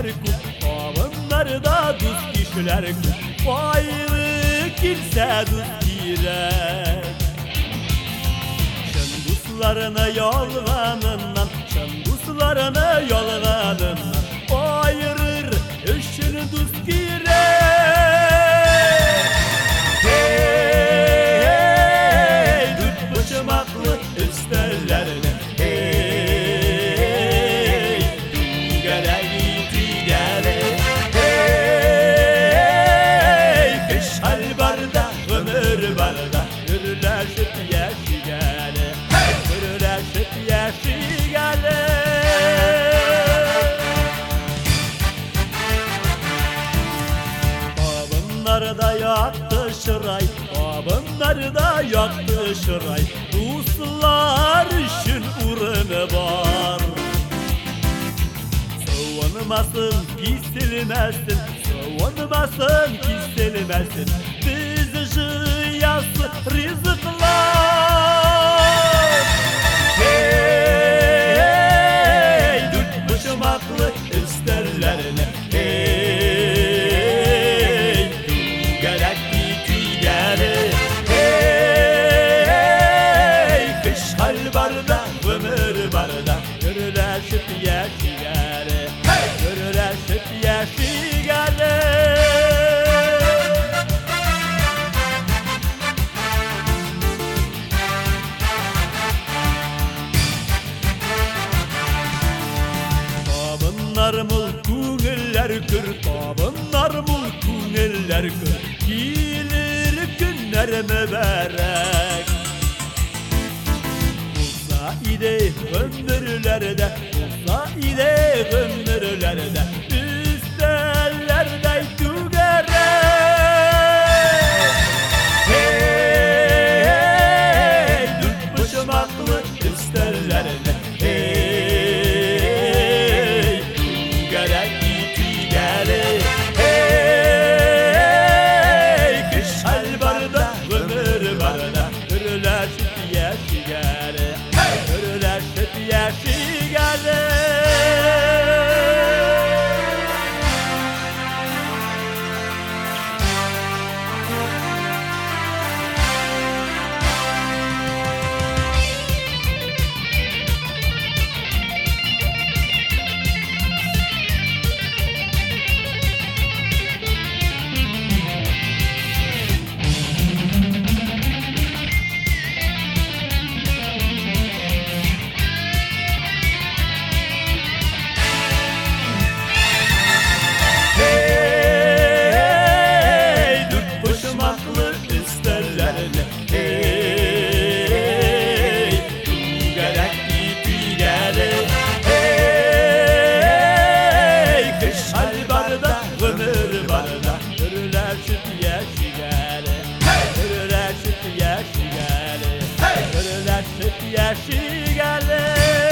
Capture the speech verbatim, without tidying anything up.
kişiler ku, avınları da düz kişiler ku. Ayrı kimse düz girek. Şınduslarına yolganından, şınduslarına yolganından ayırır işini düz girek. Hey, hey, düz başımaklı üstellerine. Babınlar da yaktı şıray, babınlar da yaktı şıray. Ruslar işin uğrunu var. Savunmasın, kesilmesin, savunmasın, kesilmesin. Biz jıyası rızıklar. Hey, hey, dört başımaklı üstellerine. Babınlar mul kûniller kır, babınlar mul kûniller kır. Gelir günler mübarek. Musa ile ömürlerde, Musa ile ömürlerde üstellerde tügerek. Hey, hey, dört başımaklı üstellerde. Yaşı gele